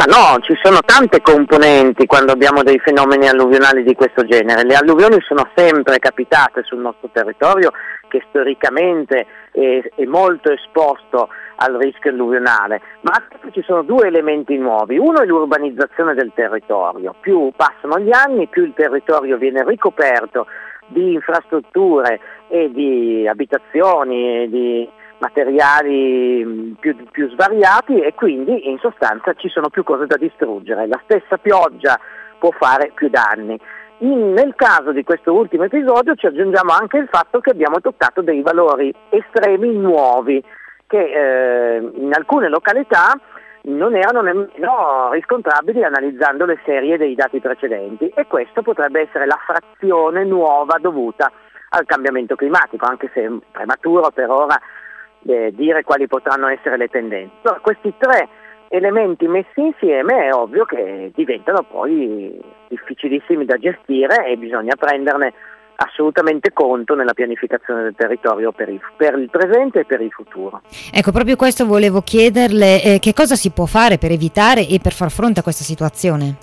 Ma no, ci sono tante componenti quando abbiamo dei fenomeni alluvionali di questo genere. Le alluvioni sono sempre capitate sul nostro territorio, che storicamente è molto esposto al rischio alluvionale, ma ci sono due elementi nuovi. Uno è l'urbanizzazione del territorio. Più passano gli anni, più il territorio viene ricoperto di infrastrutture e di abitazioni e di materiali più svariati, e quindi in sostanza ci sono più cose da distruggere. La stessa pioggia può fare più danni. Nel caso di questo ultimo episodio ci aggiungiamo anche il fatto che abbiamo toccato dei valori estremi nuovi che in alcune località non erano nemmeno riscontrabili analizzando le serie dei dati precedenti, e questo potrebbe essere la frazione nuova dovuta al cambiamento climatico, anche se è prematuro per ora dire quali potranno essere le tendenze. Allora, questi tre elementi messi insieme è ovvio che diventano poi difficilissimi da gestire e bisogna prenderne assolutamente conto nella pianificazione del territorio per il presente e per il futuro. Ecco, proprio questo volevo chiederle, che cosa si può fare per evitare e per far fronte a questa situazione?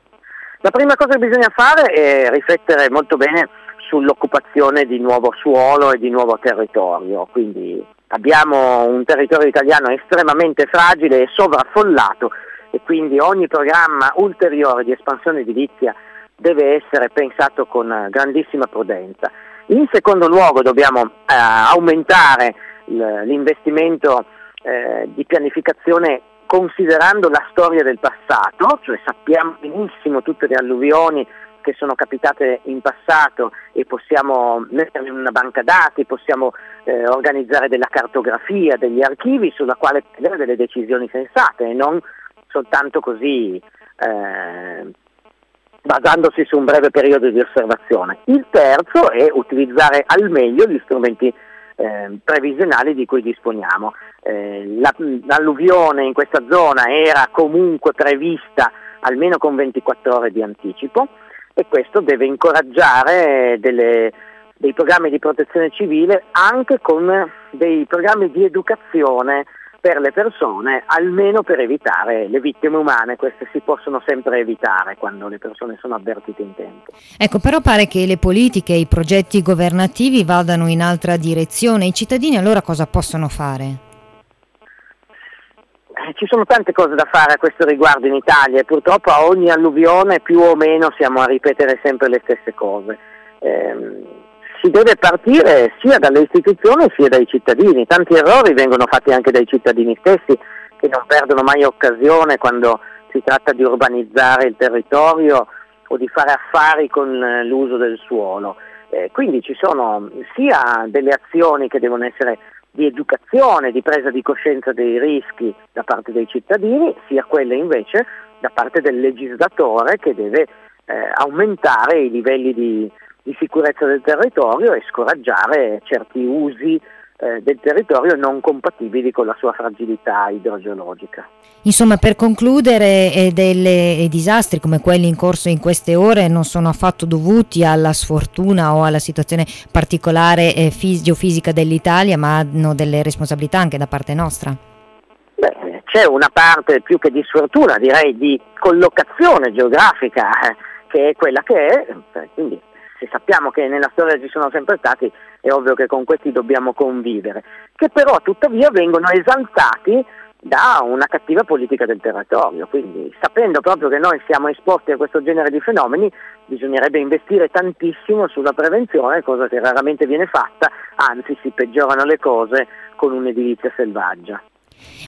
La prima cosa che bisogna fare è riflettere molto bene sull'occupazione di nuovo suolo e di nuovo territorio, quindi abbiamo un territorio italiano estremamente fragile e sovraffollato, e quindi ogni programma ulteriore di espansione edilizia deve essere pensato con grandissima prudenza. In secondo luogo dobbiamo aumentare l'investimento di pianificazione considerando la storia del passato, cioè sappiamo benissimo tutte le alluvioni che sono capitate in passato e possiamo metterle in una banca dati, possiamo organizzare della cartografia, degli archivi sulla quale prendere delle decisioni sensate e non soltanto così basandosi su un breve periodo di osservazione. Il terzo è utilizzare al meglio gli strumenti previsionali di cui disponiamo. L'alluvione in questa zona era comunque prevista almeno con 24 ore di anticipo, e questo deve incoraggiare dei programmi di protezione civile anche con dei programmi di educazione per le persone, almeno per evitare le vittime umane. Queste si possono sempre evitare quando le persone sono avvertite in tempo. Ecco, però pare che le politiche e i progetti governativi vadano in altra direzione. I cittadini allora cosa possono fare? Ci sono tante cose da fare a questo riguardo in Italia e purtroppo a ogni alluvione più o meno siamo a ripetere sempre le stesse cose. Si deve partire sia dalle istituzioni sia dai cittadini. Tanti errori vengono fatti anche dai cittadini stessi, che non perdono mai occasione quando si tratta di urbanizzare il territorio o di fare affari con l'uso del suolo. Quindi ci sono sia delle azioni che devono essere di educazione, di presa di coscienza dei rischi da parte dei cittadini, sia quelle invece da parte del legislatore che deve aumentare i livelli di sicurezza del territorio e scoraggiare certi usi del territorio non compatibili con la sua fragilità idrogeologica. Insomma, per concludere, dei disastri come quelli in corso in queste ore non sono affatto dovuti alla sfortuna o alla situazione particolare geofisica dell'Italia, ma hanno delle responsabilità anche da parte nostra. Beh, c'è una parte più che di sfortuna, direi di collocazione geografica che è quella che è, quindi se sappiamo che nella storia ci sono sempre stati, è ovvio che con questi dobbiamo convivere, che però tuttavia vengono esaltati da una cattiva politica del territorio. Quindi, sapendo proprio che noi siamo esposti a questo genere di fenomeni, bisognerebbe investire tantissimo sulla prevenzione, cosa che raramente viene fatta, anzi si peggiorano le cose con un'edilizia selvaggia.